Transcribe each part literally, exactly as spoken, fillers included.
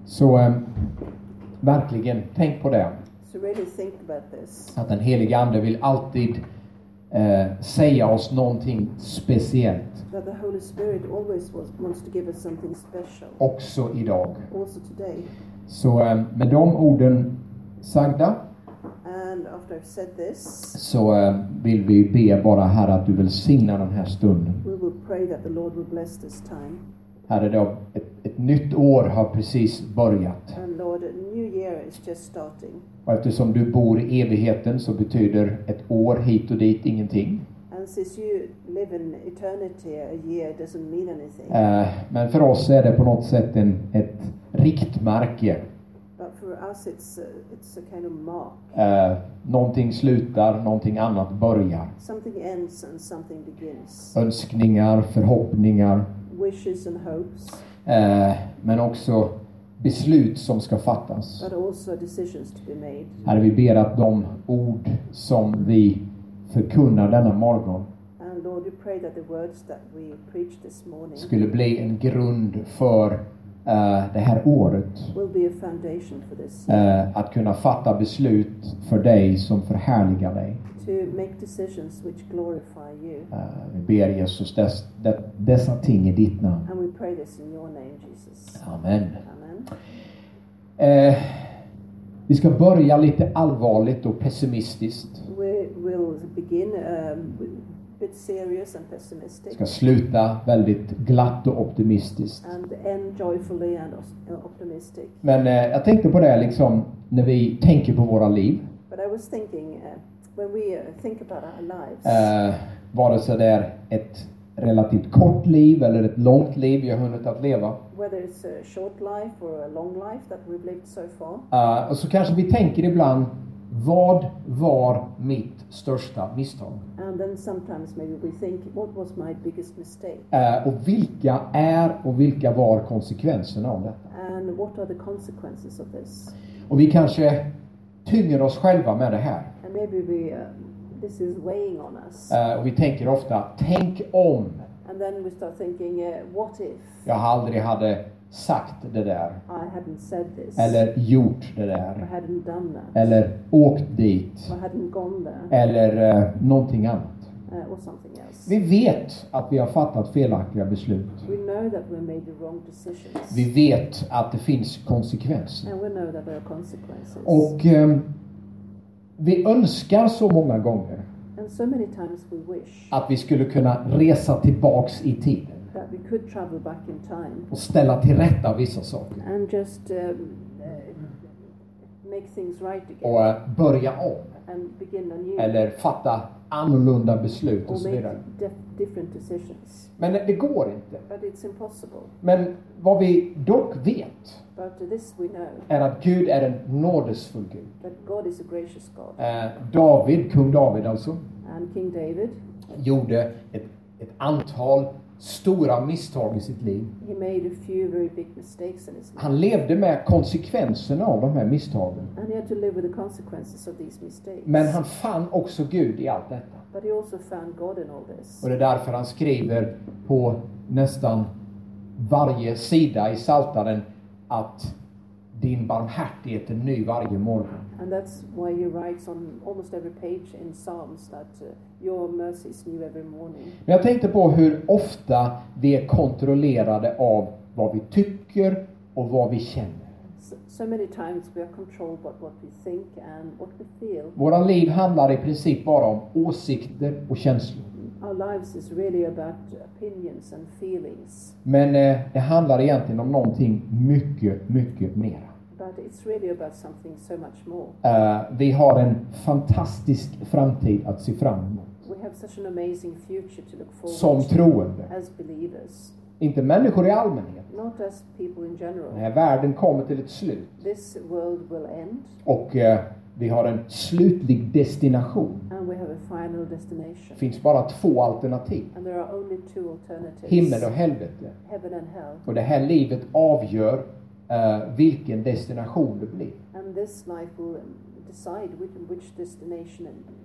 Så eh, verkligen, tänk på det. So really think about this. Att den heliga ande vill alltid eh, säga oss någonting speciellt. That the Holy Spirit always was, wants to give us something special. Också idag. Also today. Så eh, med de orden sagda. And after I've said this, så eh, vill vi be bara här att du välsignar den här stunden. we will pray that the Lord will bless this time. Herre, då ett, ett nytt år har precis börjat. And Lord, a new year is just starting. Och eftersom du bor i evigheten så betyder ett år hit och dit ingenting. And since you live in eternity, a year doesn't mean anything. Eh, men för oss är det på något sätt en, ett riktmärke. But for us, it's a, it's a kind of mark. Eh, någonting slutar, någonting annat börjar. Something ends and something begins. Önskningar, förhoppningar. Wishes and hopes. Eh, men också beslut som ska fattas. But also decisions to be made. Herre, vi ber att de ord som vi förkunnar denna morgon And Lord, we pray that the words that we preach this morning skulle bli en grund för uh, det här året. will be a foundation for this. Uh, att kunna fatta beslut för dig som förhärligar dig. To make decisions which glorify you. Uh, vi ber Jesus dess, det, dessa ting i ditt namn. And we pray this in your name, Jesus. Amen. Amen. Uh, vi ska börja lite allvarligt och pessimistiskt. We will begin um, a bit serious and pessimistic. Ska sluta väldigt glatt och optimistiskt. And end joyfully and optimistic. Men uh, jag tänkte på det liksom när vi tänker på våra liv. But I was thinking, uh, when we uh, think about our lives, Uh, vare sig det är ett relativt kort liv eller ett långt liv vi har hunnit att leva. whether it's a short life or a long life that we've lived so far, Uh, och så kanske vi tänker ibland, vad var mitt största misstag? and then sometimes maybe we think, what was my biggest mistake? Uh, och vilka är och vilka var konsekvenserna av detta? And what are the consequences of this? Och vi kanske tynger oss själva med det här. And maybe we, uh, this is weighing on us. Uh, och vi tänker ofta, tänk om And then we start thinking, uh, what if jag aldrig hade sagt det där. I hadn't said this? Eller gjort det I där. hadn't done that? Eller åkt dit. I hadn't gone there? Eller uh, någonting annat. Uh, or something else? Vi vet att vi har fattat felaktiga beslut. We know that we made the wrong decisions. Vi vet att det finns konsekvenser. And we know that there are consequences. Och eh, vi önskar så många gånger And so many times we wish att vi skulle kunna resa tillbaks i tiden that we could travel back in time och ställa till rätta vissa saker. and just um, uh, make things right again Och eh, börja om. and begin anew, Eller fatta annorlunda beslut och or så make vidare. def- different decisions. Men det går inte. But it's impossible. Men vad vi dock vet But this we know, är att Gud är en nådesfull Gud. that God is a gracious God. Eh, David, kung David alltså, And King David, gjorde ett, ett antal stora misstag i sitt liv. he made a few very big mistakes in his life. Han levde med konsekvenserna av de här misstagen. And he had to live with the consequences of these mistakes. Men han fann också Gud i allt detta. But he also found God in all this. Och det är därför han skriver på nästan varje sida i Psaltaren att din barmhärtighet är ny varje morgon. And that's why he writes on almost every page in Psalms that uh, your mercy is new every morning. Men jag tänkte på hur ofta vi är kontrollerade av vad vi tycker och vad vi känner. So, so many times we are controlled by what we think and what we feel. Våra liv handlar i princip bara om åsikter och känslor. Our lives is really about opinions and feelings. Men eh, det handlar egentligen om någonting mycket, mycket mera. But it's really about something so much more. Eh, vi har en fantastisk framtid att se fram emot. We have such an amazing future to look forward Som to troende. as believers. Inte människor i allmänhet. Not as people in Den general. här världen kommer till ett slut. This world will end Och eh, vi har en slutlig destination. and we have a final Det destination. finns bara två alternativ. And there are only two alternatives. Himmel och helvete. Heaven and hell. Och det här livet avgör eh, vilken destination det blir. And this life will um, decide which, which destination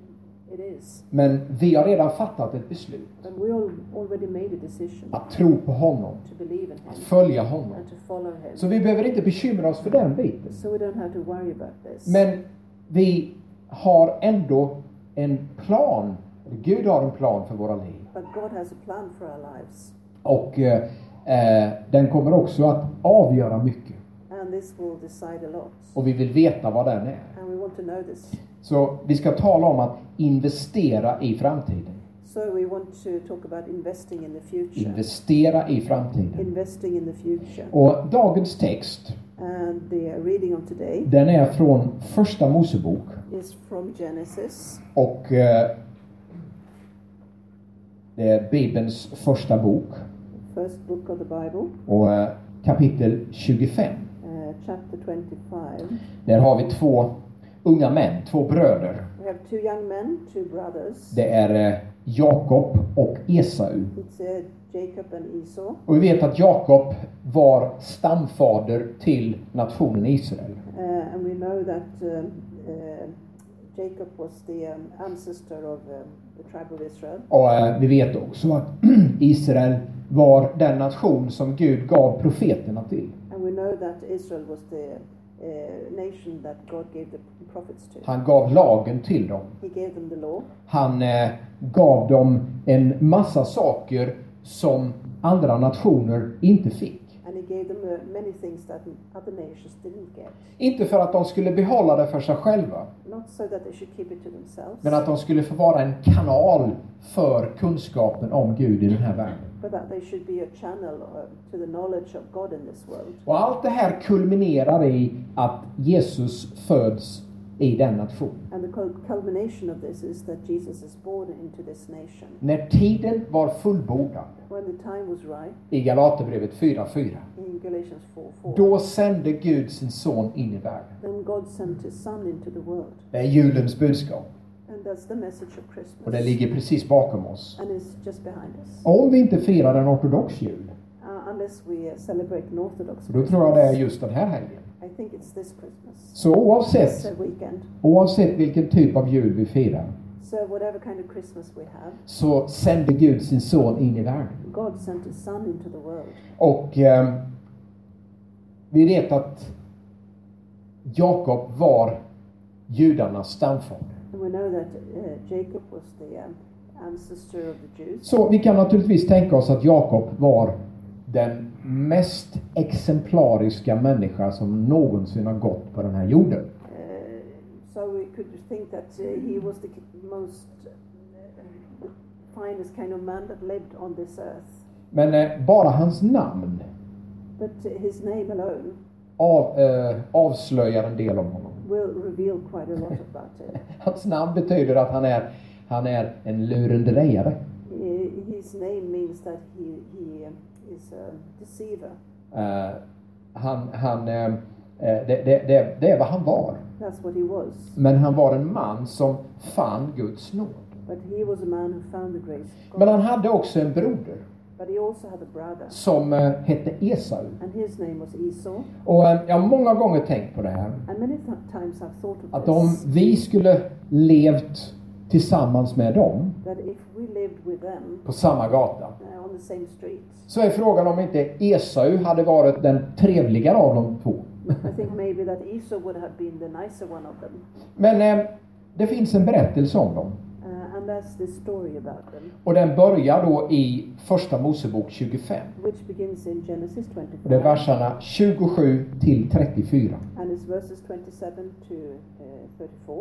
It is. Men vi har redan fattat ett beslut. But we all already made a decision Att tro på honom. to believe in Att him följa honom. and to follow him. Så vi behöver inte bekymra oss för den biten. So we don't have to worry about this. Men vi har ändå en plan. Gud har en plan för våra liv. But God has a plan for our lives. Och eh, den kommer också att avgöra mycket. And this will decide a lot. Och vi vill veta vad den är. And we want to know this. Så vi ska tala om att investera i framtiden. So we want to talk about investing in the future. Investera i framtiden. Investing in the future. Och dagens text, And the reading of today den är från första Mosebok. is from Genesis. Och eh, det är Bibelns första bok. First book of the Bible, Och eh, kapitel tjugofem. uh, chapter twenty-five. Där har vi två unga män, två bröder. We have two young men, two brothers. Det är eh, Jakob och Esau. It's uh, Jacob and Esau. Och vi vet att Jakob var stamfader till nationen Israel. Uh, and we know that um, uh, Jacob was the um, ancestor of um, the tribe of Israel. Och eh, vi vet också att Israel var den nation som Gud gav profeterna till. And we know that Israel was the uh, nation that God gave the prophets to. Han gav lagen till dem. He gave them the law. Han eh, gav dem en massa saker som andra nationer inte fick. And he gave them uh, many things that other nations didn't get. Inte för att de skulle behålla det för sig själva, Not so that they should keep it to themselves, men att de skulle få vara en kanal för kunskapen om Gud i den här världen. but that they should be a channel uh, to the knowledge of God in this world. Och allt det här kulminerar i att Jesus föds i den nationen. And the cul- culmination of this is that Jesus is born into this nation. När tiden var fullbordad, When the time was right, i Galaterbrevet fyra fyra, in Galatians four four, då sände Gud sin son in i världen. then God sent his son into the world. Det är julens budskap. And that's the message of Christmas. Och det ligger precis bakom oss. And it's just behind us. Om vi inte firar en ortodox jul, Uh, unless we uh, celebrate an Orthodox då tror jag det är just den här helgen. I think it's this Christmas. Så This oavsett, uh, weekend. oavsett vilken typ av jul vi firar, So whatever kind of Christmas we have, så sände Gud sin son in i världen. God sent his son into the world. Och eh, vi vet att Jakob var judarnas stamfader. And we know that uh, Jacob was the um, ancestor of the Jews. Så vi kan naturligtvis tänka oss att Jakob var den mest exemplariska människa som någonsin har gått på den här jorden. Uh, so we could think that uh, he was the ki- most uh, finest kind of man that lived on this earth. Men eh, bara hans namn But uh, his name alone av, eh, avslöjar en del om honom. will reveal quite a lot about it. Hans namn betyder att han är, han är en lurendrejare. Uh, his name means that he, he um, is a deceiver. Eh, han, han, eh, eh, det, det, det, det är vad han var. That's what he was. Men han var en man som fann Guds nåd. But he was a man who found the grace of God. Men han hade också en broder But he also had a brother. som eh, hette Esau. And his name was Esau. Och eh, jag har många gånger tänkt på det här. And many th- times I've thought of Att this. om vi skulle levt tillsammans med dem That if we lived with them på samma gata, uh, on the same street, så är frågan om inte Esau hade varit den trevligare av de två. I think maybe that Esau would have been the nicer one of them. Men eh, det finns en berättelse om dem. Uh, and that's the story about them, Och den börjar då i första Mosebok tjugofem. which begins in Genesis Och det är twenty-five. verserna tjugosju till trettiofyra. And it's verses twenty-seven to uh, thirty-four.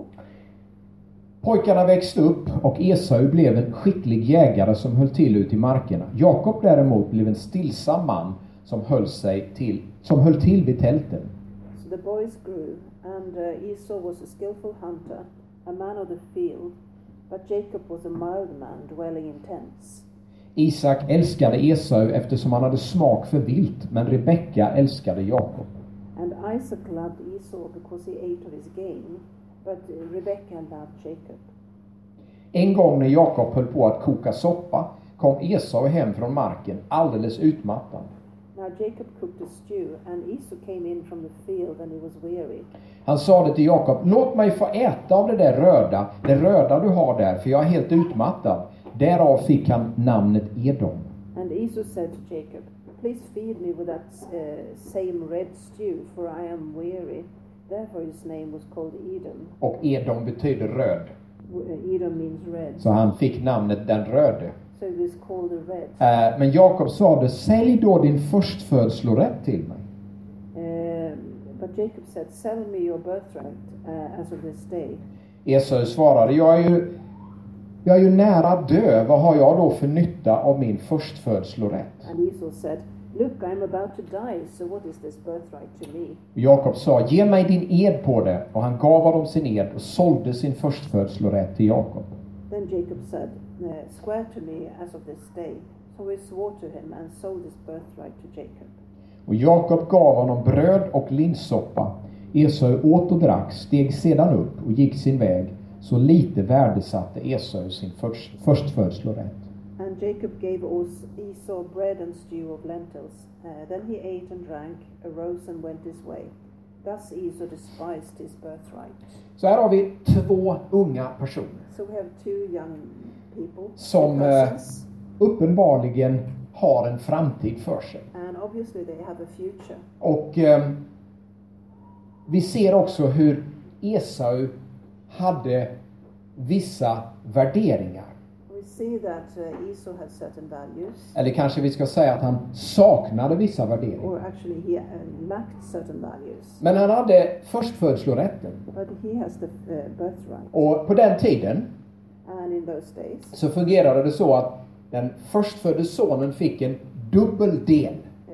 Pojkarna växte upp och Esau blev en skicklig jägare som höll till ute i markerna. Jakob däremot blev en stillsam man som höll sig till, som höll till vid tälten. So the boys grew, and uh, Esau was a skillful hunter, a man of the field, but Jacob was a mild man dwelling in tents. Isak älskade Esau eftersom han hade smak för vilt, men Rebecka älskade Jakob. And Isaac loved Esau because he ate of his game, but uh, Rebekah loved Jacob. En gång när Jakob höll på att koka soppa kom Esau hem från marken alldeles utmattad. Now Jacob cooked a stew, and Esau came in from the field, and he was weary. Han sa det till Jakob: låt mig få äta av det där röda, det röda du har där, för jag är helt utmattad. Därav fick han namnet Edom. And Esau said to Jacob, please feed me with that uh, same red stew, for I am weary. Therefore his name was called Edom. Och Edom betyder röd. Uh, Edom means red. Så han fick namnet den röde. So it is called the red. Uh, men Jakob sa det: sälj då din förstfödslorätt till mig. Uh, but Jacob said, sell me your birthright uh, as of this day. Esau svarade: jag är ju Jag är ju nära dö. Vad har jag då för nytta av min förstfödslorätt? And Esau said, look, I'm about to die, so what is this birthright to me? Jakob sa: ge mig din ed på det. Och han gav honom sin ed och sålde sin förstfödslorätt till Jakob. Then Jacob said, swear to me as of this day. So he swore to him and sold his birthright to Jacob. Och Jakob gav honom bröd och linssoppa. Esau åt och drack, steg sedan upp och gick sin väg. Så lite värdesatte Esau sin först, förstfödslorätt. And Jacob gave Esau bread and stew of lentils. Uh, then he ate and drank, arose and went his way. Thus Esau despised his birthright. Så här har vi två unga personer. So we have two young people, som eh, uppenbarligen har en framtid för sig. And obviously they have a future. Och eh, vi ser också hur Esau hade vissa värderingar. We see that uh, Esau had certain values. Eller kanske vi ska säga att han saknade vissa värderingar. Or actually he uh, lacked certain values. Men han hade förstfödslorätten. But he has the uh, birthright. Och på den tiden And in those days, så fungerade det så att den förstfödde sonen fick en dubbel del.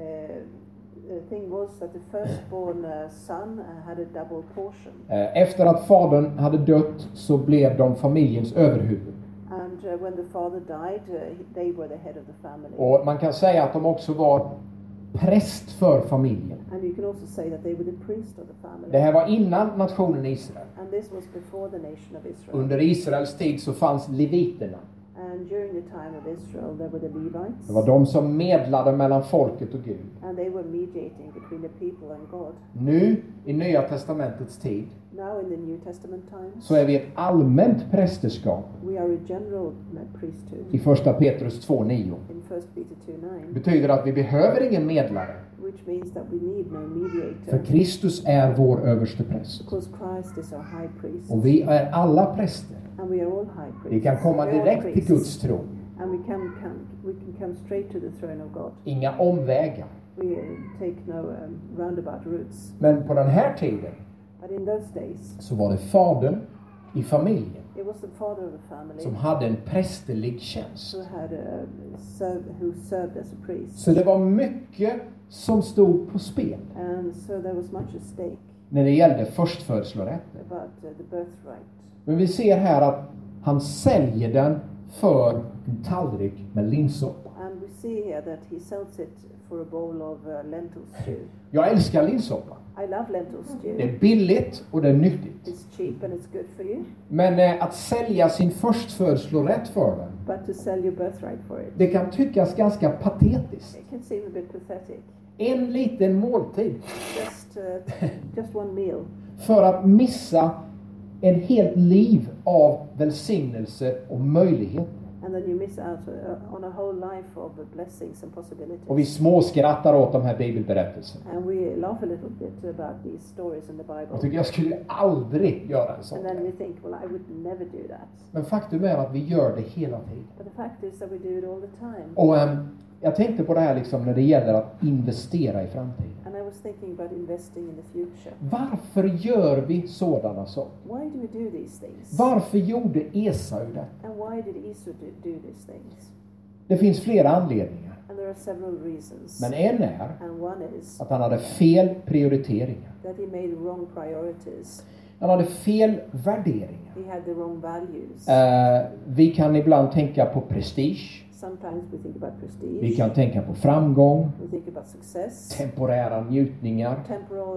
the thing was that the firstborn uh, son uh, had a double portion. Efter att fadern hade dött så blev de familjens överhuvud. And uh, when the father died, uh, they were the head of the family. Och man kan säga att de också var präst för familjen. And you can also say that they were the priest of the family. Det här var innan nationen Israel. And this was before the nation of Israel. Under Israels tid så fanns leviterna. And during the time of Israel, there were the Levites. Det var de som medlade mellan folket och Gud. And they were mediating between the people and God. Nu, i Nya testamentets tid, Now in the New Testament times, så är vi ett allmänt prästerskap. we are a general priesthood. I första Petrus två nio. In First Peter two nine, Betyder att vi behöver ingen medlare. which means that we need no mediator. För Kristus är vår överste präst. Because Christ is our high priest. Och vi är alla präster. And we are all high priests. Vi kan komma We are all direkt till priests. Guds tron. And we can come, we can come straight to the throne of God. Inga omvägar. We uh, take no um, roundabout routes. Men på den här tiden But in those days, så var det fadern i familjen it was the father of the family som hade en prästerlig tjänst. who had a serv- who served as a priest. Så det var mycket som stod på spel And so there was much at stake när det gällde förstfödslorätten. about uh, the birthright. Men vi ser här att han säljer den för en tallrik med linssoppa. And we see here that he sells it for a bowl of uh, lentil stew. Jag älskar linssoppa. I love lentil Det stew. är billigt och det är nyttigt. It's cheap and it's good for you. Men eh, att sälja sin förstfödslorätt för den, But to sell your birthright for it, det kan tyckas ganska patetiskt. it can seem a bit pathetic. En liten måltid Just, uh, just one meal. för att missa en helt liv av välsignelse och möjligheter. And then you miss out uh, on a whole life of blessings and possibilities. Och vi småskrattar åt de här bibelberättelserna. And we laugh a little bit about these stories in the Bible. Jag tycker jag skulle aldrig göra en sån And then grej. we think, well, I would never do that. Men faktum är att vi gör det hela tiden. But the fact is that we do it all the time. Och äm, jag tänkte på det här liksom när det gäller att investera i framtiden. And I was thinking about investing in the future. Varför gör vi sådana saker? Why do we do these things? Varför gjorde Esau det? And why did Esau do, do these things? Det finns flera anledningar. And there are several reasons. Men en är And one is att han hade fel prioriteringar. that he made wrong priorities. Han hade fel värderingar. He had the wrong values. Eh, vi kan ibland tänka på prestige. Sometimes we think about prestige. Vi kan tänka på framgång, We think about success. temporära njutningar, Temporal uh,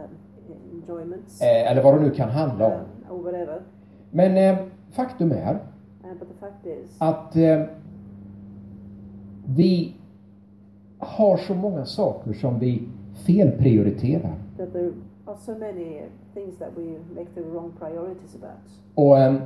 um, enjoyments. eh, eller vad det nu kan handla om. um, or whatever. Men eh, faktum är Uh, but the fact is att eh, vi har så många saker som vi felprioriterar. That there are so many things that we make the wrong priorities about. Och um,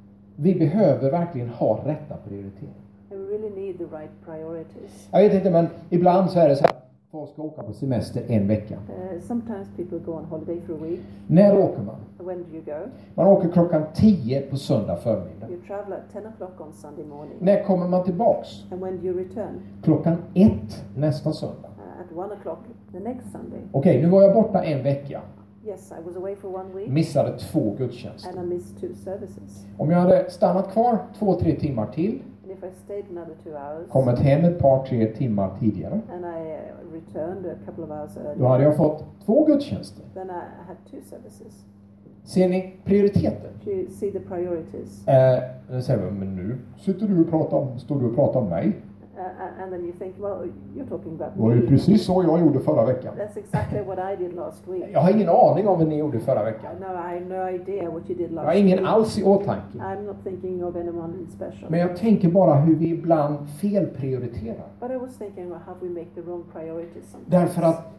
vi behöver verkligen ha rätta prioriteringar. And we really need the right priorities. Jag vet inte, men ibland så är det så här. Folk ska åka på semester en vecka. Uh, sometimes people go on holiday for a week. När åker man? When do you go? Man åker klockan tio på söndag förmiddag. You travel at ten o'clock on Sunday morning. När kommer man tillbaks? And when do you return? Klockan ett nästa söndag. Uh, at one o'clock the next Sunday. Okej, okay, nu var jag borta en vecka. Yes, I was away for one week. Missade två gudstjänster. And I missed two services. Om jag hade stannat kvar två, tre timmar till. And if I stayed another two hours. Kommit hem ett par, tre timmar tidigare. And I uh, returned a couple of hours earlier. Då hade jag fått två gudstjänster. Then I had two services. Ser ni prioriteten? Do you see the priorities? Eh, då säger vi, men nu sitter du och pratar om, står du och pratar om mig. Uh, and then you think, well, you're talking about Det var ju me. precis så jag gjorde förra veckan. That's exactly what I did last week. Jag har ingen aning om vad ni gjorde förra veckan. No, I have no idea what you did last Jag har ingen week. alls i åtanke. I'm not thinking of anyone in special. Men jag tänker bara hur vi ibland felprioriterar. But I was thinking about how we make the wrong priorities sometimes. Därför att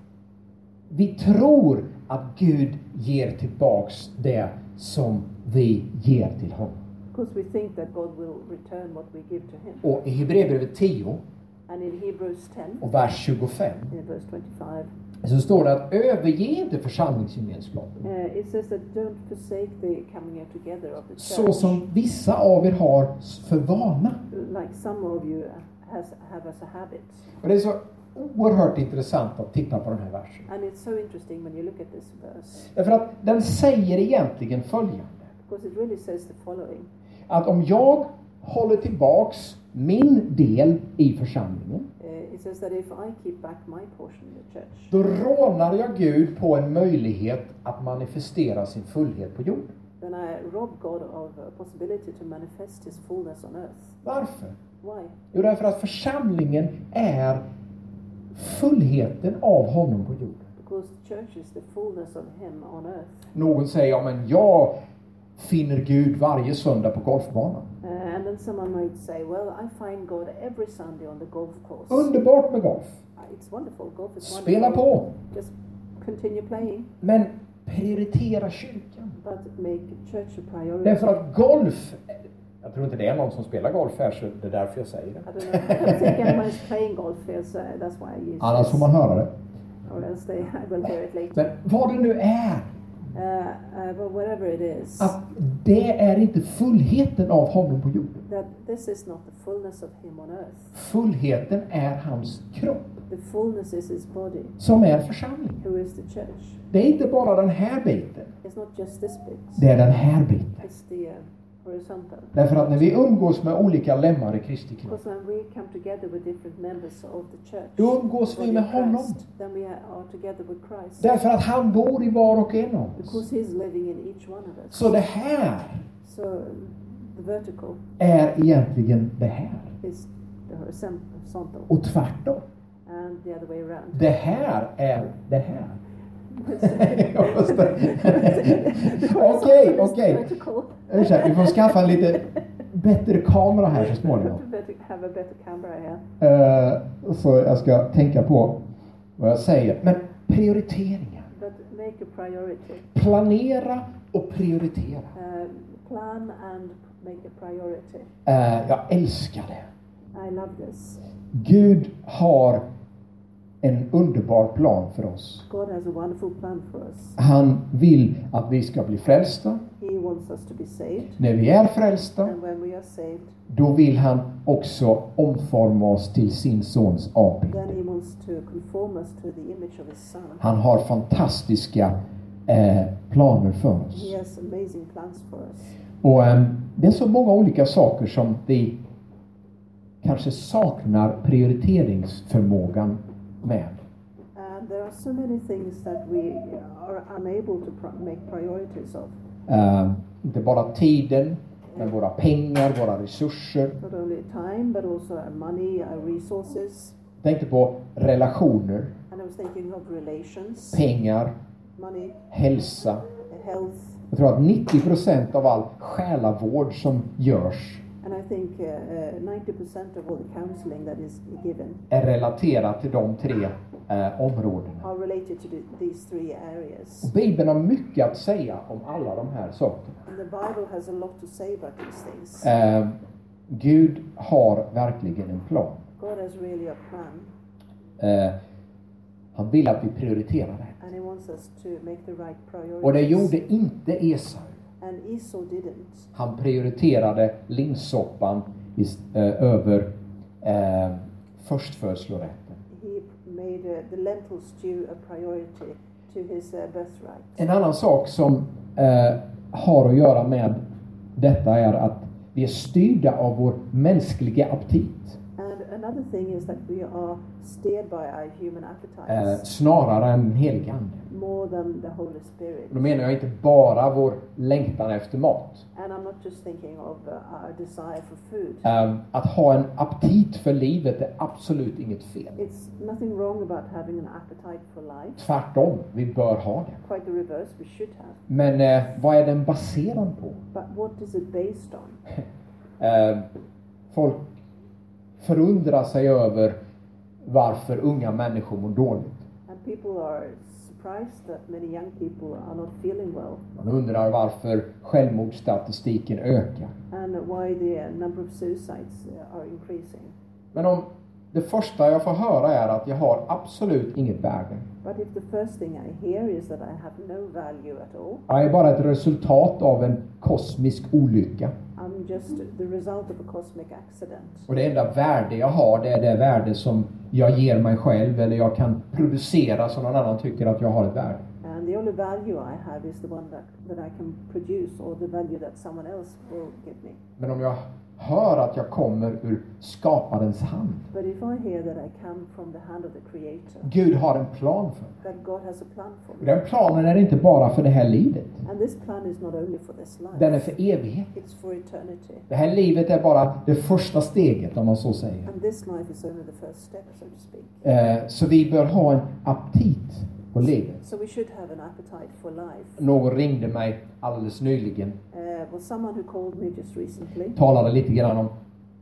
vi tror att Gud ger tillbaks det som vi ger till honom. Because we think that God will return what we give to him. Och i Hebreerbrevet tio And in Hebrews ten, och vers tjugofem in verse twenty-five, så står det att överge inte församlingsgemenskapen. uh, it says that don't forsake the coming out together of the church. Så som vissa av er har för vana. Like some of you has, have as a habit. Och det är så oerhört intressant att titta på den här versen. And it's so interesting when you look at this verse. Därför att den säger egentligen följande. Because it really says the following. Att om jag håller tillbaks min del i församlingen. Uh, it says that if I keep back my portion in the church. Då rånar jag Gud på en möjlighet att manifestera sin fullhet på jorden. Then I rob God of a possibility to manifest his fullness on earth. Varför? Why? Jo, därför att församlingen är fullheten av honom på jorden. Because the church is the fullness of him on earth. Någon säger, ja men jag finner Gud varje söndag på golfbanan. Uh, and then someone might say, well, I find God every Sunday on the golf course. Underbart med golf. Uh, it's wonderful. Golf is Spela wonderful. på. Just continue playing. Men prioritera kyrkan. But make church a priority. Därför att golf, jag tror inte det är någon som spelar golf här, så det är därför jag säger det. I don't know. I don't think anyone is playing golf here, so that's why I use Annars this. får man höra det. Or else they, I will hear it later. Men vad det nu är, Uh, uh, but whatever it is, att det är inte fullheten av honom på jorden. that this is not the fullness of him on earth. Fullheten är hans kropp, The fullness is his body, som är församlingen. who is the church. Det är inte bara den här biten, It's not just this bit. det är den här biten. It's the uh, horizontal. Därför att när vi umgås med olika lemmar i Kristi kropp, Because when we come together with different members of the church, då umgås vi body med of honom. Christ, then we are together with Christ. Därför att han bor i var och en av oss. Because he's living in each one of us. Så det här So um, the vertical är egentligen det här. is the horizontal, Och tvärtom. and the other way around. Det här är det här. Okej, okej. Vertical. Ursäkta, vi får skaffa en lite bättre kamera här så småningom. Better have a better camera here. Uh, så jag ska tänka på vad jag säger. Men prioriteringar. But make a priority. Planera och prioritera. Uh, plan and make a priority. Uh, jag älskar det. I love this. Gud har en underbar plan för oss. God has a wonderful plan for us. Han vill att vi ska bli frälsta. He wants us to be saved. När vi är frälsta, And when we are saved, då vill han också omforma oss till sin sons avbild. then he wants to conform us to the image of his son. Han har fantastiska eh, planer för oss. He has amazing plans for us. Och eh, det är så många olika saker som vi kanske saknar prioriteringsförmågan med. And there are so many things that we are unable to pro- make priorities of. Eh, inte bara tiden, men våra pengar, våra resurser. Not only time, but also our money, our resources. Jag tänkte på relationer, And I was thinking of relations, pengar, money, hälsa. health. Jag tror att nittio procent av all själavård som görs And And I think uh, uh, ninety percent of all the counseling that is given är relaterat till de tre eh, områdena. are related to the, these three areas. Och Bibeln har mycket att säga om alla de här sakerna. And the Bible has a lot to say about these things. Eh, Gud har verkligen en plan. God has really a plan, Eh, han vill att vi prioriterar det. and He wants us to make the right priorities. Och det gjorde inte Esau. And Esau didn't. Han prioriterade linssoppan i, eh, över eh, förstfödslorätten. He made uh, the lentil stew a priority to his uh, birthright. En annan sak som eh, har att göra med detta är att vi är styrda av vår mänskliga aptit. And another thing is that we are steered by our human Eh, appetites snarare än helig ande. more than the Holy Spirit. Då menar jag inte bara vår längtan efter mat. And I'm not just thinking of uh, our desire for food. Eh, att ha en aptit för livet är absolut inget fel. It's nothing wrong about having an appetite for life. Tvärtom, vi bör ha det. Quite the reverse, we should have. Men eh, vad är den baserad på? But what is it based on? Eh, folk förundrar sig över varför unga människor mår dåligt. And people are surprised that many young people are not feeling well. Man undrar varför självmordsstatistiken ökar. And why the number of suicides are increasing. Men om det första jag får höra är att jag har absolut inget värde. But if the first thing I hear is that I have no value at all, Jag är bara ett resultat av en kosmisk olycka. I'm just the result of a cosmic accident. Och det enda värde jag har, det är det värde som jag ger mig själv, eller jag kan producera så någon annan tycker att jag har ett värde. And the only value I have is the one that, that I can produce, or the value that someone else will give me. Men om jag hör att jag kommer ur skaparens hand. But if I hear that I come from the hand of the Creator, Gud har en plan för mig. that God has a plan for Och me, den planen är inte bara för det här livet. and this plan is not only for this life, Den är för evighet. it's for eternity. Det här livet är bara det första steget, om man så säger. And this life is only the first step, so to speak. Eh, så vi bör ha en aptit på livet. So we should have an appetite for life. Någon ringde mig alldeles nyligen. Uh, well, someone who called me just recently, Talade lite grann om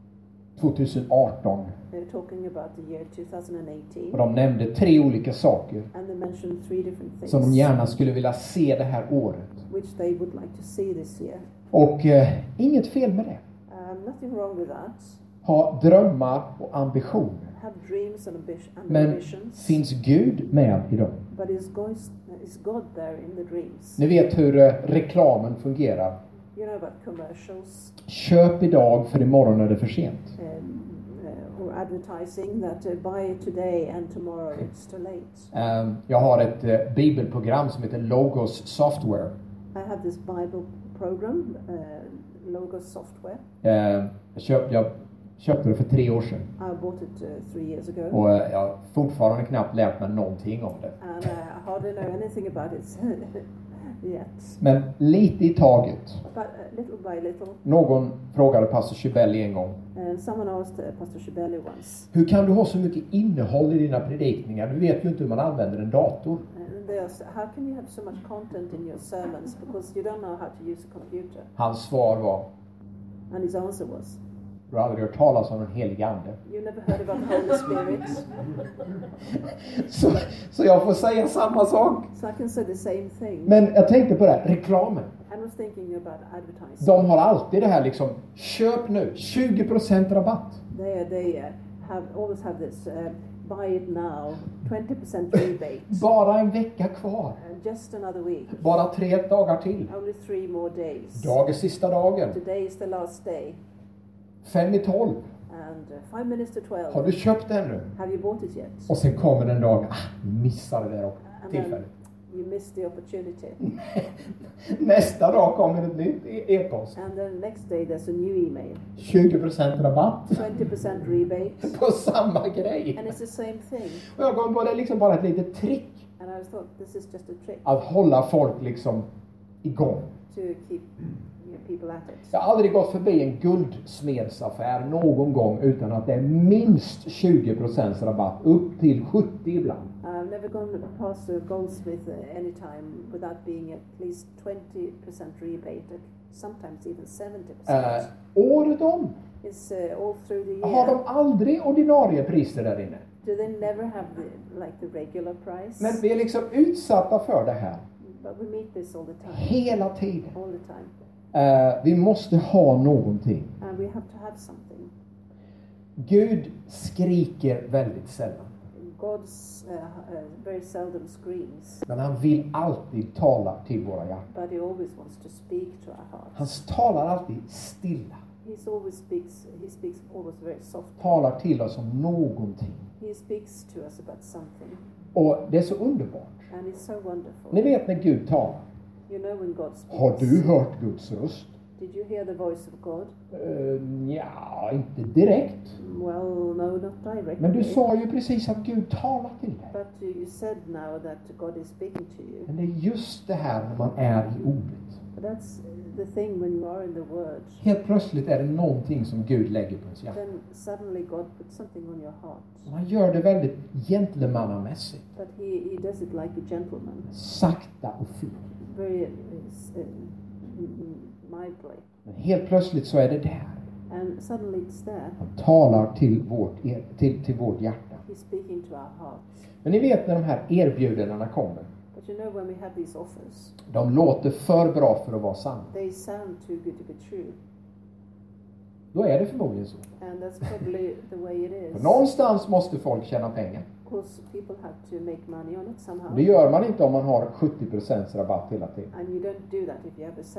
tjugoarton. they were talking about the year two thousand eighteen, Och de nämnde tre olika saker and they mentioned three different things som de gärna skulle vilja se det här året. which they would like to see this year. Och eh, inget fel med det. Um, nothing wrong with that. Ha drömmar och ambitioner. Have dreams and, ambi- and Men ambitions. finns Gud med i dem? But is God, is God there in the dreams? Ni vet hur eh, reklamen fungerar. You know about commercials Köp idag för imorgon är det för sent. um, uh, or advertising that uh, buy it today and tomorrow it's too late. Eh, jag har ett eh, bibelprogram som heter Logos Software. I have this Bible program, uh, Logos Software. Eh, jag, köpt, jag köpte det för tre år sedan. I bought it uh, three years ago. Och eh, jag har fortfarande knappt lärt mig någonting om det. And uh, I hardly know anything about it yet. Men lite i taget. But uh, little by little, Någon frågade pastor Chibelli en gång. and someone asked uh, Pastor Shibeli once, Hur kan du ha så mycket innehåll i dina predikningar? Du vet ju inte hur man använder en dator. and they asked, how can you have so much content in your sermons because you don't know how to use a computer? Hans svar var: And his answer was, du har aldrig hört talas om den helige ande. you never heard about the Holy Spirit? Så, så jag får säga samma sak. So I can say the same thing. Men jag tänkte på det här, reklamen. I was thinking about advertising. De har alltid det här liksom, köp nu, tjugo procent rabatt. They, they uh, have always have this, uh, buy it now, twenty percent rebate. Bara en vecka kvar. And just another week. Bara tre dagar till. Only three more days. Dag är sista dagen. Today is the last day. Fem i tolv. And uh, five minutes to twelve. Har du köpt den nu? Have you bought it yet? Och sen kommer en dag, ah, missade det där And then tillfället. you missed the opportunity. Nästa dag kommer ett nytt e- e-post. And then next day there's a new email. tjugo procent rabatt twenty percent rebate. på samma grej. And it's the same thing. Och jag kom på det är liksom bara ett litet trick And I thought, this is just a trick. att hålla folk liksom igång. to keep you know, people at it. Jag har aldrig gått förbi en guldsmedsaffär någon gång utan att det är minst tjugo procent rabatt, upp till sjuttio ibland. I've never gone past a goldsmith uh, any time without being at least twenty percent rebate, uh, sometimes even seventy percent. Eh, året om It's uh, all through the har de year. aldrig ordinarie priser där inne. Do they never have the, like the regular price? Men vi är liksom utsatta för det här But we meet this all the time. hela tiden. All the time. Eh, vi måste ha någonting. And we have to have something. Gud skriker väldigt sällan. God's uh, uh, very seldom screams, Men han vill alltid tala till våra hjärtan. but he always wants to speak to our Han hearts. talar alltid stilla. He's always speaks. He speaks always very softly. Talar till oss om någonting. He speaks to us about something, Och det är så underbart. and it's so wonderful. Ni vet när Gud talar. You know when God speaks. Har du hört Guds röst? Did you hear the voice of God? Uh, ja, inte direkt. Well, no, not directly. Men du sa ju precis att Gud talar till dig. But you said now that God is speaking to you. Men det är just det här när man är i ordet. But that's the thing when you are in the Word. Helt plötsligt är det någonting som Gud lägger på ens hjärta. Then suddenly God puts something on your heart. Och han gör det väldigt gentlemannamässigt. But he, he does it like a gentleman. Sakta och fint. Very uh, uh, mildly. Men helt plötsligt så är det där. And suddenly it's there. Han talar till vårt, till, till vårt hjärta. He's speaking to our hearts. Men ni vet när de här erbjudandena kommer. But you know when we have these offers, De låter för bra för att vara sanna. they sound too good to be true. Då är det förmodligen så. And that's probably the way it För is. någonstans måste folk tjäna pengar. Of course, people have to make money on it somehow. Det gör man inte om man har sjuttio procent rabatt hela tiden. And you don't do that if you have a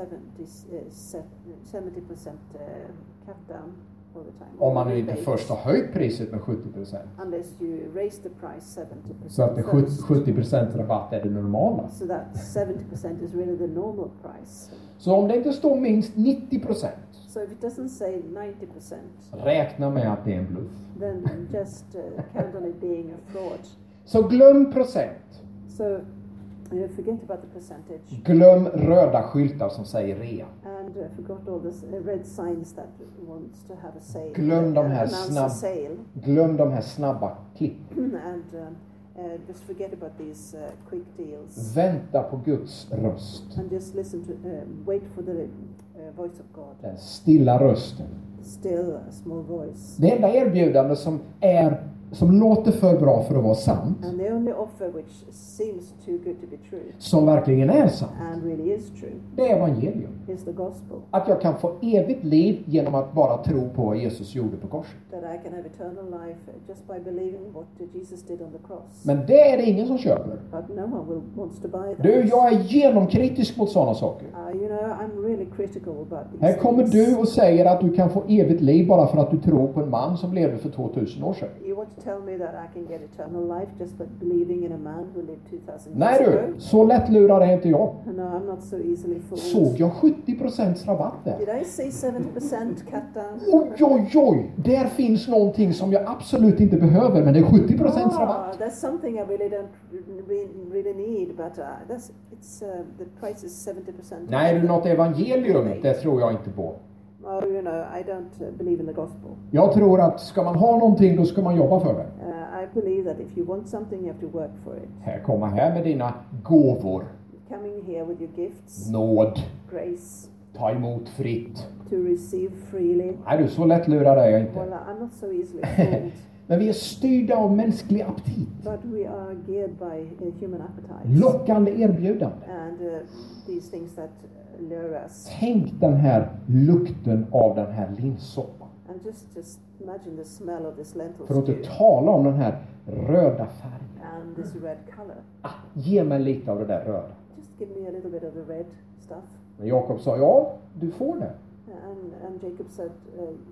seventy percent uh, cut down all the time. Om man nu inte Rebate. först har höjt priset med sjuttio procent. Unless you raise the price seventy percent Så att det first. sjuttio procent rabatt är det normala. So that seventy percent is really the normal price. Så om det inte står minst nittio procent, So if it doesn't say ninety percent, räkna med att det är en bluff. then just uh, count on it being a fraud. Så glöm procent. So uh, forget about the percentage. Glöm röda skyltar som säger rea. And uh, forgot all these uh, red signs that wants to have a sale. Glöm de uh, här announce snabb- a sale. Glöm de här snabba klippen. and um, uh, just forget about these uh, quick deals. Vänta på Guds röst. And just listen to, uh, wait for the uh, voice of God. Den stilla rösten. Still a small voice. Det enda erbjudande som är som låter för bra för att vara sant, And the only offer which seems too good to be true, som verkligen är sant, and really is true, det är evangelium. is the gospel. Att jag kan få evigt liv genom att bara tro på vad Jesus gjorde på korset. That I can have eternal life just by believing what Jesus did on the cross. Men det är det ingen som köper. But no one will, wants to buy that. Du, jag är genomkritisk mot sådana saker. Uh, you know, I'm really critical about these Här kommer things. du och säger att du kan få evigt liv bara för att du tror på en man som levde för tvåtusen år sedan. You want to tell me that I can get eternal life just by believing in a man who lived two thousand Nej years du, ago? så lätt lurar är inte jag. No, I'm not so easily fooled. Såg jag sjuttio procent rabatt där? Did I say seventy percent cut down? Oj, oj, oj! Där finns någonting som jag absolut inte behöver, men det är sjuttio procent Ah, rabatt. that's something I really don't re- really need, but uh, that's it's uh, the price is seventy percent. Nej du, något evangelium, det tror jag inte på. Oh, you know, I don't uh, believe in the gospel. Jag tror att ska man ha någonting, då ska man jobba för det. Uh, I believe that if you want something, you have to work for it. Här, komma här med dina gåvor. Coming here with your gifts, Nåd. grace, Ta emot fritt. to receive freely. Nej du, så lätt lurar är jag Well, inte. I'm not so easily fooled. Men vi är styrda av mänsklig aptit. But we are geared by uh, human appetites Lockande erbjudande. and uh, these things that uh, lure us. Tänk den här lukten av den här linssoppan. And just just imagine the smell of this lentil För att stew inte tala om den här röda färgen. and this red color. Ah, ge mig lite av det där röda. Just give me a little bit of the red stuff. Men Jakob sa, ja, du får det. And and Jacob said, uh, uh,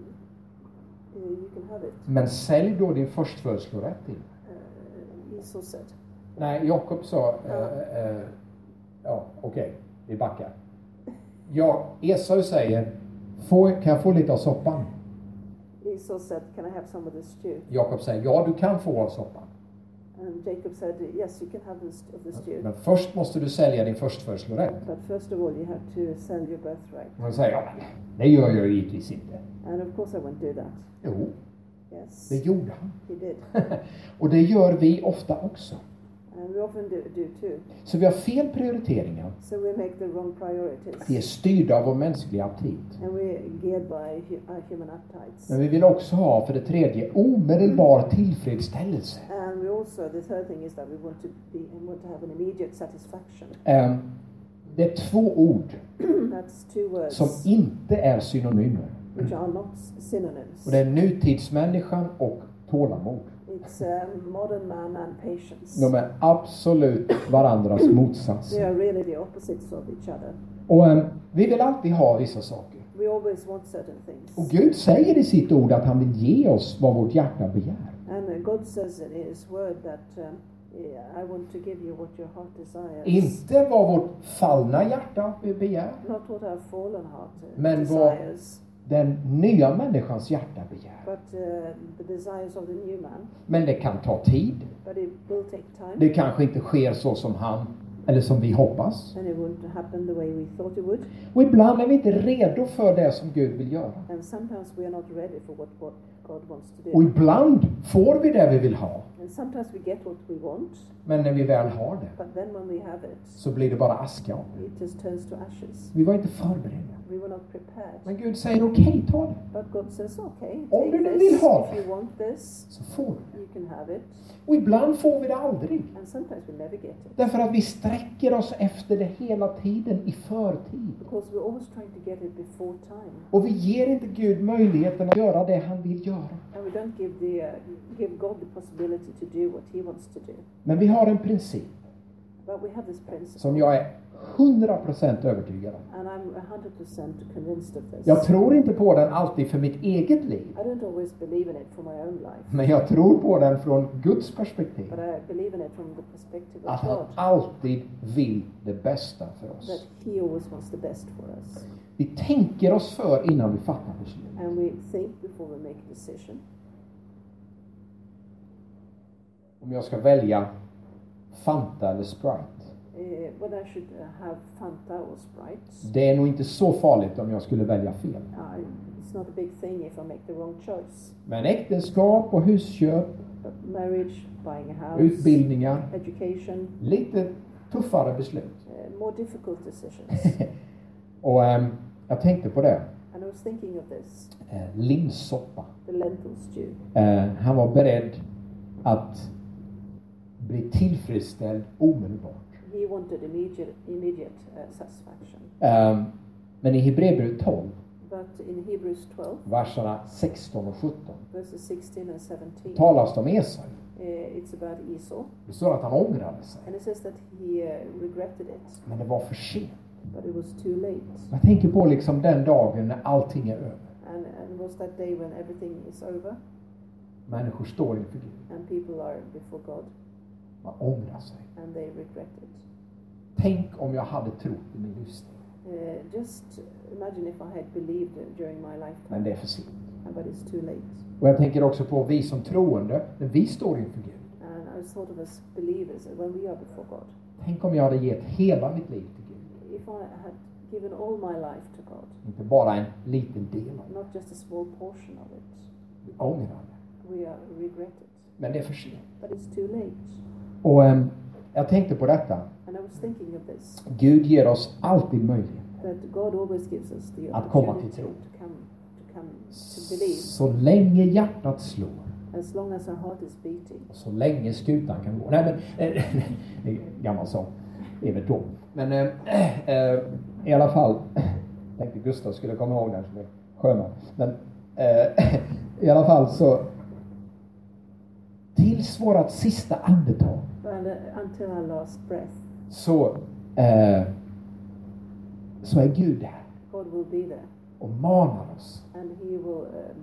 you can have it. Men sälj då din förstfödslorätt till. Uh, Esau said. Nej, Jakob sa, eh, eh, ja, okej, vi backar. Ja, Esau säger, får, kan jag få lite av soppan? Esau said, can I have some of this stew? Jakob säger, ja, du kan få av soppan. And Jacob said, yes, you can have this of the stew. Men först måste du sälja din förstfödslorätt. But first of all, you have to sell your birthright. Och han säger, ja, men det gör jag givetvis inte. And of course I won't do that. Jo, Yes, det gjorde han. he did. Och det gör vi ofta också. And we often do, do too. Så vi har fel prioriteringar. So we make the wrong priorities. Vi är styrda av vår mänskliga aptit. And we're geared by hu- our human appetites. Men vi vill också ha, för det tredje, omedelbar tillfredsställelse. And we also, the third thing is that we want to be and want to have an immediate satisfaction. Um, det är två ord That's two words som inte är synonymer. which are not synonyms. Och det är nutidsmänniskan och tålamod. It's um, modern man and patience. De är absolut varandras motsats. They are really the opposites of each other. Och um, vi vill alltid ha vissa saker. We always want certain things. Och Gud säger i sitt ord att han vill ge oss vad vårt hjärta begär. And uh, God says in his word that um, yeah, I want to give you what your heart desires. Inte vad vårt fallna hjärta begär, Not what our fallen heart uh, men vad desires, den nya människans hjärta begär. but uh, the desires of the new man. Men det kan ta tid. But it will take time. Det kanske inte sker så som han eller som vi hoppas. And it won't happen the way we thought it would. Och ibland är vi inte redo för det som Gud vill göra. And sometimes we are not ready for what, what God wants to Och do. ibland får vi det vi vill ha. And sometimes we get what we want, Men när vi väl har det but then when we have it, så blir det bara aska av det. it just turns to ashes. Vi var inte förberedda. We were not prepared. Men Gud säger okej, ta det. But God says, okay, Om take du nu this. vill ha If det. you want this, Så får du you can have it. det. Och ibland får vi det aldrig. And sometimes we never get it. Därför att vi sträcker oss efter det hela tiden i förtid. Because we're always trying to get it before time. Och vi ger inte Gud möjligheten att göra det han vill göra. And we don't give, the, uh, give God the possibility to do what he wants to do. Men vi har en princip But we have this principle. som jag är hundra procent övertygad om. And I'm one hundred percent convinced of this. Jag tror inte på den alltid för mitt eget liv. I don't always believe in it for my own life. Men jag tror på den från Guds perspektiv. But I believe in it from the perspective Att of han God. alltid vill det bästa för oss. That he always wants the best for us. Vi tänker oss för innan vi fattar beslut. And we think before we make a decision. Om jag ska välja Fanta eller Sprite. Uh, whether I should uh, have Fanta or Sprite. Det är nog inte så farligt om jag skulle välja fel. Uh, it's not a big thing if I make the wrong choice. Men äktenskap och husköp, But marriage, buying a house, utbildningar, education, lite tuffare beslut. uh, more difficult decisions. Och ähm, jag tänkte på det. And I was thinking of this, Eh, linssoppa. the lentil stew. Eh, han var beredd att bli tillfredsställd omedelbart. He wanted immediate, immediate uh, satisfaction. Eh, men i Hebreerbrevet tolv, But in Hebrews twelve, verserna sexton och sjutton, verses sixteen and seventeen, talas det om Esau. uh, it's about Esau. Det står att han ångrade sig. And it says that he uh, regretted it, Men det var för sent. but it was too late. Jag tänker på liksom den dagen när allting är över. And, and was that day when everything is over Människor står inför Gud. and people are before God Man ångrar sig. and they regret it. Tänk om jag hade trott i min livsstil. Uh, just imagine if I had believed it during my Men lifetime, det är för sent. and but it's too late. Och jag tänker också på vi som troende, när vi står inför Gud. And I thought of as believers that when we are before God, Tänk om jag hade gett hela mitt liv till Gud. if I had given all my life to God, Inte bara en liten del av det. not just a small portion of it, Vi ångrar det. we are regret it. Men det är för sent. But it's too late. Och äm, jag tänkte på detta. And I was thinking of this, Gud ger oss alltid möjlighet. that God always gives us the Att komma till opportunity tro. to come, to come to believe, Så länge hjärtat slår. as long as our heart is beating. Och så länge skutan kan gå. Nej men, äh, det är gammal sång. Det är väl dom. Men äh, äh, i alla fall. Jag tänkte Gustav skulle komma ihåg den som är sjöman. Men äh, i alla fall så. Tills vårat sista andetag. And uh, until our last breath, Så, äh, så är Gud där. God will be there. Och manar oss. And he will um,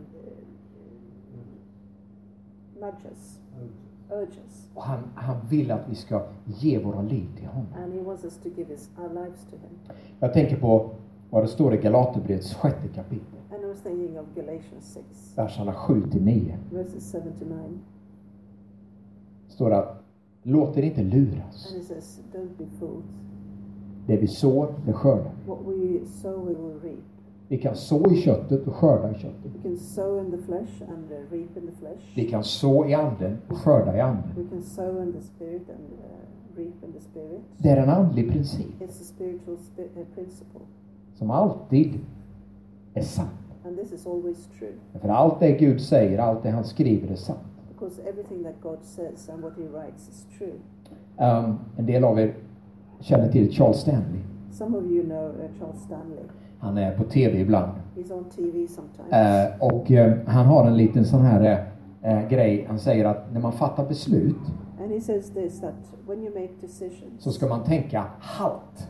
nudge us, urge us. Och han, han vill att vi ska ge våra liv till honom. And he wants us to give his, our lives to him. Jag tänker på vad det står i Galaterbrevets sjätte kapitel. And I was thinking of Galatians six, Verserna sju till nio. verses seven to nine. Står att Låt er inte luras. And he says, don't be fooled. Det vi sår, det skördar. What we sow, we will reap. Vi kan så i köttet och skörda i köttet. We can sow in the flesh and uh, reap in the flesh. Vi kan så i anden och skörda i anden. We can sow in the spirit and uh, reap in the spirit. Det är en andlig princip It's a spiritual spi- uh, principle. som alltid är sann. And this is always true. För allt det Gud säger, allt det han skriver är sant. Because everything that God says and what he writes is true. Um, en del av er känner till Charles Stanley. Some of you know uh, Charles Stanley. Han är på tv ibland. He's on T V sometimes. Uh, och uh, han har en liten sån här uh, grej. Han säger att när man fattar beslut And he says this, that when you make decisions, så ska man tänka halt.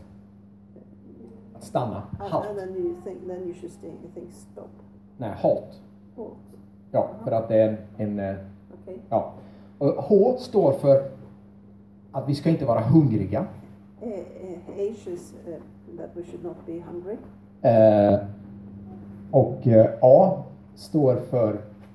Att stanna, and, halt. and then you think, then you should think, think stop. Nej, halt. Halt. Ja, för att det är en, en uh, Okay. ja. Och H står för att vi ska inte vara hungriga. Uh, uh, H is uh, that we should not be hungry. Uh, och uh, A står för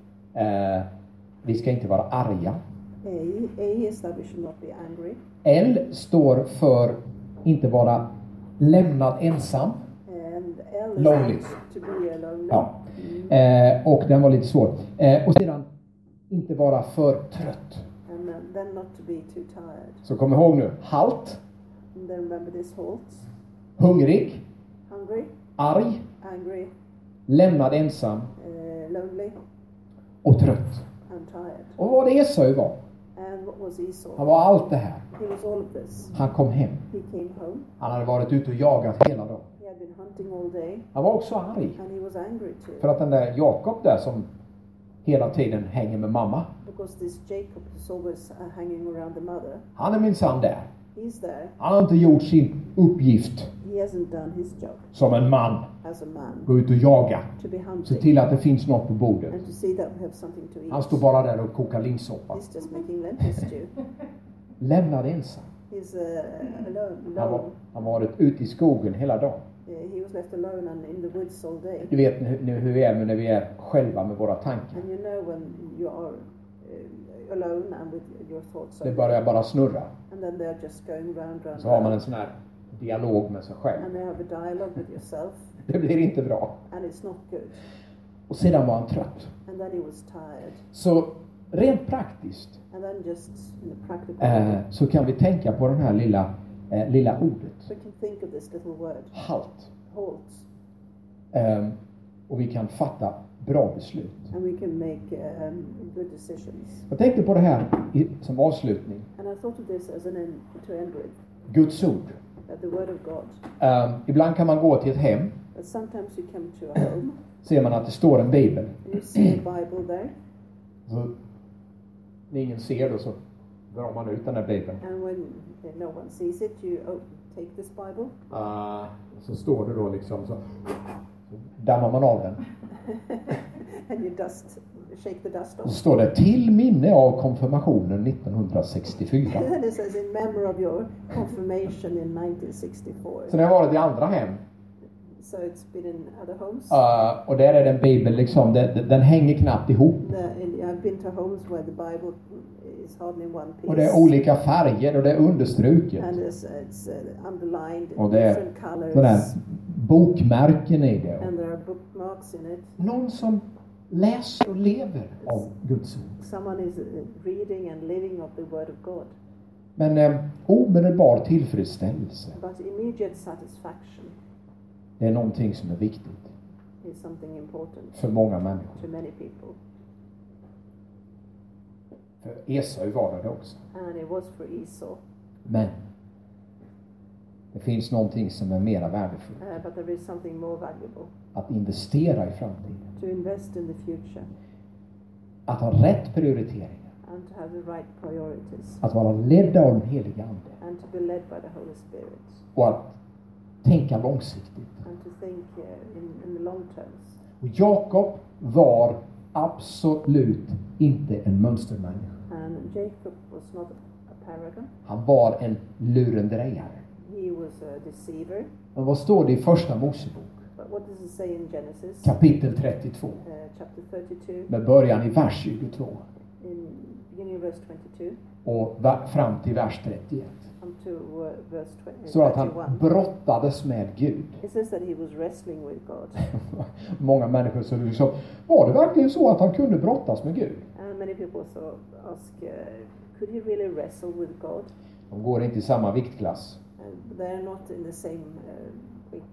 uh, vi ska inte vara arga. A, A is that we should not be angry. L står för inte vara lämnad ensam. And L is Lonely. to be alone. Ja. Uh, och den var lite svår. Uh, och sedan inte vara för trött. And uh, then not to be too tired. Så kom ihåg nu. Halt, And then remember this halt. hungrig, Hungry, arg, angry, lämnad ensam uh, lonely, och trött. and tired. Och vad det Esau var. And what was Esau? Han var allt det här. He was all of this. Han kom hem. He came home. Han hade varit ute och jagat hela dagen. He had been hunting all day. Han var också arg. And he was angry too. För att den där Jakob där som hela tiden hänger med mamma. Because this Jacob is always uh, hanging around the mother. Han är minsann där. He's there. Han har inte gjort sin uppgift He hasn't done his job som en man. as a man. Gå ut och jaga. To be Se hunting. till att det finns något på bordet. And to see that we have something to eat. Han står bara där och kokar linssoppa. He's just making lentil stew. Lämnad ensam. He's uh, alone. Han var, alone. han var varit ute i skogen hela dagen. Uh, he was left alone and in the woods all day. Du vet nu, nu hur vi är när vi är själva med våra tankar. And you know when you are uh, alone and with your thoughts. Det börjar bara snurra. And then they're just going round, round, Så har man en round. sån här dialog med sig själv. And they have a dialogue with yourself. Det blir inte bra. And it's not good. Och sedan var han trött. And then he was tired. Så rent praktiskt And then just in a practical eh, way, så kan vi tänka på den här lilla, eh, lilla ordet. we can think of this little word, Halt. halt. Eh, och vi kan fatta bra beslut. And we can make um, good decisions. Jag tänkte på det här i, som avslutning. And I thought of this as an end, to end with, Guds ord. that the word of God. Eh, ibland kan man gå till ett hem. That sometimes you come to a home Ser man att det står en bibel. and you see a Bible there. Så när ingen ser då så drar man ut den här bibeln. And when uh, no one sees it, you oh, take this Bible. Uh, så står det då liksom så, så dammar man av den. And you dust, shake the dust Och off. så står det till minne av konfirmationen nittonhundrasextiofyra. And then it says in memory of your confirmation in nineteen sixty-four. Så när jag varit i andra hem. So it's been in other homes. Uh, och där är det en bibel liksom, den, den hänger knappt ihop. The, in, I've been to homes where the Bible is hardly in one piece. Och det är olika färger och det är understruket. And it's, it's uh, underlined Och in det är different colors. sådana här bokmärken i det. And there are bookmarks in it. Någon som läser och lever av Guds ord. Someone is uh, reading and living of the Word of God. Men eh, omedelbar tillfredsställelse, But immediate satisfaction det är någonting som är viktigt is something important för många människor. to many people. För Esau var det också. And it was for Esau. Men det finns någonting som är mera värdefullt. Uh, but there is something more valuable. Att investera i framtiden. To invest in the future. Att ha rätt prioriteringar. And to have the right priorities. Att vara ledd av den heliga Ande. And to be led by the Holy Spirit. Och att tänka långsiktigt. And to think uh, in, in the long terms. Och Jakob var absolut inte en mönstermänniska. And Jacob was not a paragon. Han var en lurendrejare. He was a deceiver. Men vad står det i första Mosebok? But what does it say in Genesis? Kapitel trettiotvå. Uh, chapter thirty-two. Med början i vers tjugotvå. In beginning of verse twenty-two och va- fram till vers trettioett. unto uh, verse twenty, Så att han thirty-one. brottades med Gud. It says that he was wrestling with God. Många människor så liksom, var det verkligen så att han kunde brottas med Gud? And many people also ask, uh, could he really wrestle with God? De går inte i samma viktklass. And they're not in the same uh, weight,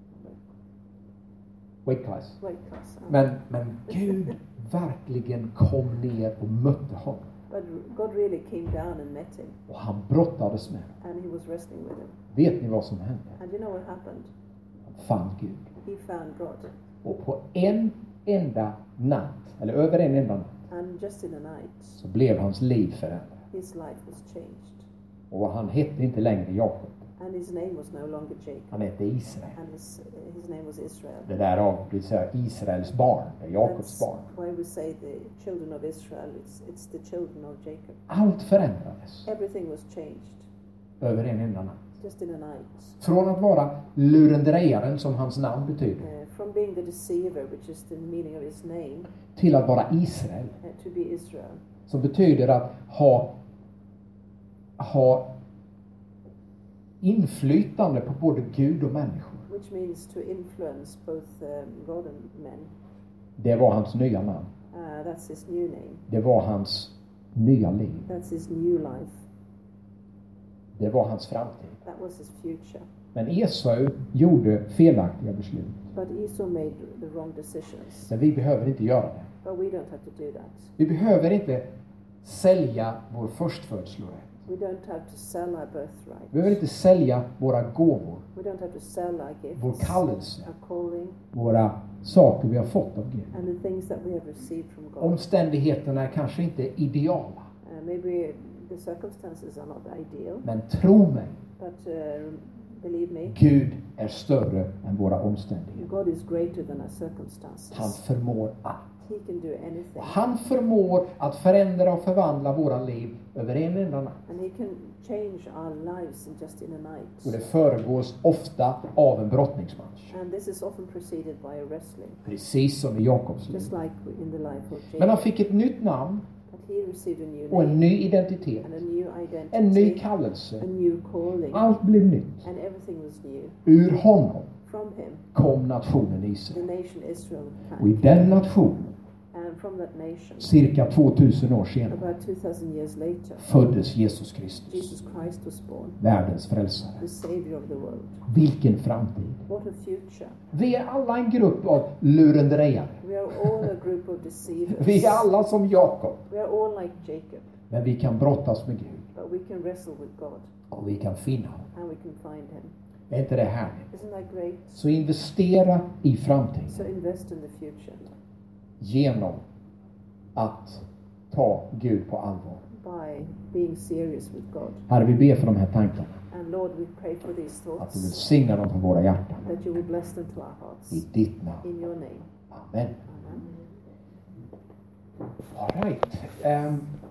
Weight class. weight class. Uh, Men, men Gud verkligen kom ner och mötte honom. But God really came down and met him, Och han brottades med honom. and he was wrestling with him. Vet ni vad som hände? And you know what happened? Han fann Gud. He found God. Och på en enda natt, eller över en enda natt, And just in a night, så blev hans liv förändrat. his life was changed. Och han hette inte längre Jakob. And his name was no longer Jacob. Han hette Israel. And his, uh, his name was Israel. Det där av blir så här Israels barn, det är Jakobs That's barn. why we say the children of Israel, it's, it's the children of Jacob. Allt förändrades Everything was changed över en enda natt. just in a night. Från att vara lurendrejaren, som hans namn betyder, Uh, from being the deceiver, which is the meaning of his name, till att vara Israel, uh, to be Israel. som betyder att ha, ha inflytande på både Gud och människor. Which means to influence both um, God and men. Det var hans nya namn. Uh, that's his new name. Det var hans nya liv. That's his new life. Det var hans framtid. That was his future. Men Esau gjorde felaktiga beslut. But Esau made the wrong decisions. Men vi behöver inte göra det. But we don't have to do that. Vi behöver inte sälja vår förstfödslorätt. We don't have to sell our birthright. Vi behöver inte sälja våra gåvor, We don't have to sell our gifts, vår kallelse, our calling, våra saker vi har fått av Gud. and the things that we have received from God. Omständigheterna är kanske inte ideala, Uh, maybe the circumstances are not ideal, men tro mig, but uh, believe me, Gud är större än våra omständigheter. God is greater than our circumstances. Han förmår allt. He can do anything. Han förmår att förändra och förvandla våra liv över en enda natt. And he can change our lives in just in a Och night. det föregås ofta av en brottningsmatch. And this is often preceded by a wrestling, Precis som i Jakobs liv. just like in the life of Men han Jacob. fick ett nytt namn But he received a new och en name ny identitet. and a new identity, En ny kallelse. a new calling, Allt blev nytt. and everything was new. Ur honom From him, kom nationen the Israel. nation Israel Och i came. den nationen, And from that nation, cirka tvåtusen år senare, about two thousand years later, föddes Jesus Kristus, Jesus Christ was born, världens frälsare. the Savior of the world. Vilken framtid! What a future. Vi är alla en grupp av lurendrejare. We are all a group of deceivers. Vi är alla som Jakob. We are all like Jacob, Men vi kan brottas med Gud. but we can wrestle with God, Och vi kan finna honom. and we can find him. Är inte det härligt? Isn't that great? Så investera i framtiden So invest in the future genom att ta Gud på allvar. by being serious with God. Herre, vi ber för de här tankarna. And Lord, we pray for these Att du thoughts, välsignar dem på våra hjärtan. that you will bless them to our hearts. I ditt namn. In your name. Amen. Amen. All right. Um,